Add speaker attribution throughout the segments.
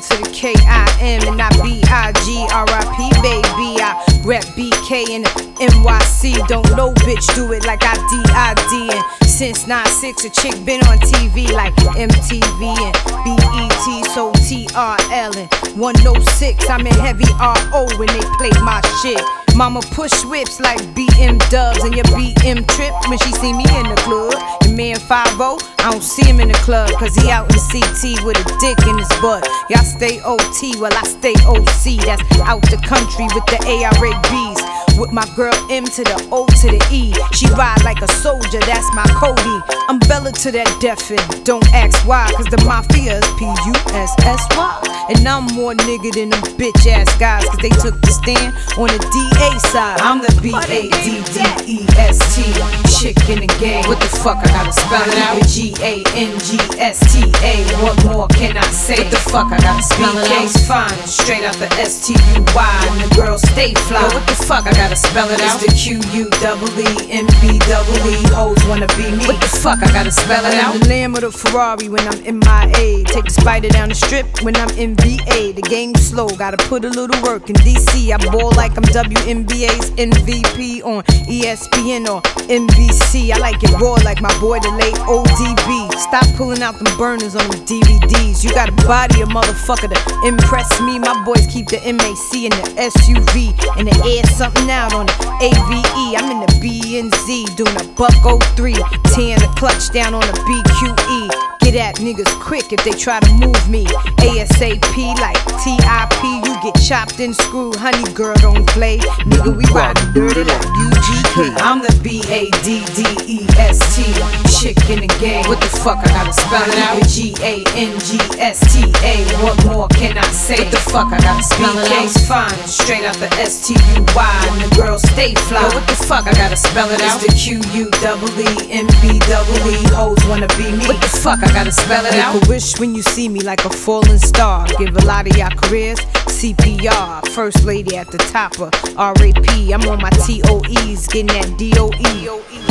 Speaker 1: to the K-I-M and not B-I-G-R-I-P, baby. I rep BK in the NYC. Don't no bitch do it like I D-I-D. And since 9-6, a chick been on TV like MTV and BET, so TRL and 106. I'm in heavy RO when they play my shit. Mama push whips like BM dubs and your BM trip when she see me in the club. And me and 5-0, I don't see him in the club, cause he out in CT with a dick in his butt. Y'all stay OT while I stay OC. That's out the country with the ARABs. With my girl M to the O to the E. She ride like a soldier, that's my Cody. I'm Bella to that deaf end. Don't ask why, cause the mafia is P-U-S-S-Y. And I'm more nigga than them bitch ass guys, cause they took the stand on the DA side. I'm the B-A-D-D-E-S-T. Chick in the game. What the fuck, I gotta spell it out? G-A-N-G-S-T-A. What more can I say? What the fuck, I gotta spell it out? BK's fine, straight out the S-T-U-Y. And the girls stay fly. What the fuck, I gotta spell it out? It's the Q-U-E-E-M-B-E-E. Hoes wanna be me. What the fuck, I gotta spell it out? I'm the lamb of the Ferrari when I'm in my A. Take the spider down the strip when I'm in VA. The game's slow, gotta put a little work in DC. I ball like I'm WNBA's MVP on ESPN or NBC. I like it raw like my boy the late ODB. Stop pulling out them burners on them DVDs. You gotta body a motherfucker to impress me. My boys keep the MAC in the SUV and the air something out on the AVE. I'm in the B&Z doing a buck 03, tearing the clutch down on the BQE. Get at niggas quick if they try to move me. ASAP like TIP, you get chopped and screwed. Honey girl, don't play. Nigga, we riding dirty like UGK. I'm the B-A-D-D-E-S-T. Chick in the game. What the fuck, I gotta spell it out? G-A-N-G-S-T-A. What more can I say? What the fuck, I gotta spell it out? BK's fine, straight out the S-T-U-Y. And the girls stay fly. What the fuck, I gotta spell it out? It's the Q-U-E-E-M-B-E-E. Hoes wanna be me. What the fuck, I gotta spell it out? Make a wish when you see me like a falling star. Give a lot of y'all careers CPR. First lady at the top of R.A.P. I'm on my TOEs, getting that DOE.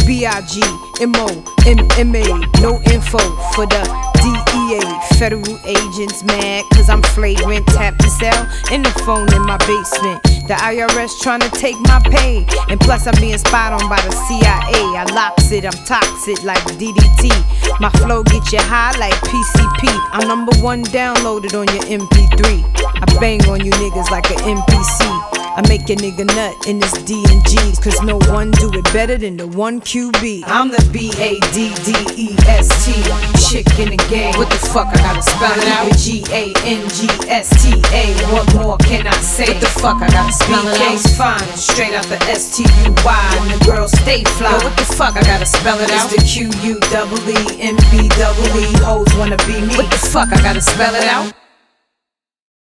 Speaker 1: B-I-G-M-O-M-M-A. No info for the DEA. Federal agents mad cause I'm flagrant. Tap the cell and the phone in my basement. The IRS tryna take my pay. And plus I'm being spied on by the CIA. I locks it, I'm toxic like DDT. My flow get you high like PCP. I'm #1 downloaded on your MP3. I bang on you niggas like an NPC. I make a nigga nut in this D&G's, cause no one do it better than the one QB. I'm the B-A-D-D-E-S-T. Chick in the game. What the fuck, I gotta spell it out? G-A-N-G-S-T-A. What more can I say? What the fuck, I gotta spell it out? BK's fine, straight out the S-T-U-Y. And the girls stay fly. What the fuck, I gotta spell it out? It's the Q-U-E-E-M-B-E-E. Hoes wanna be me. What the fuck, I gotta spell it out?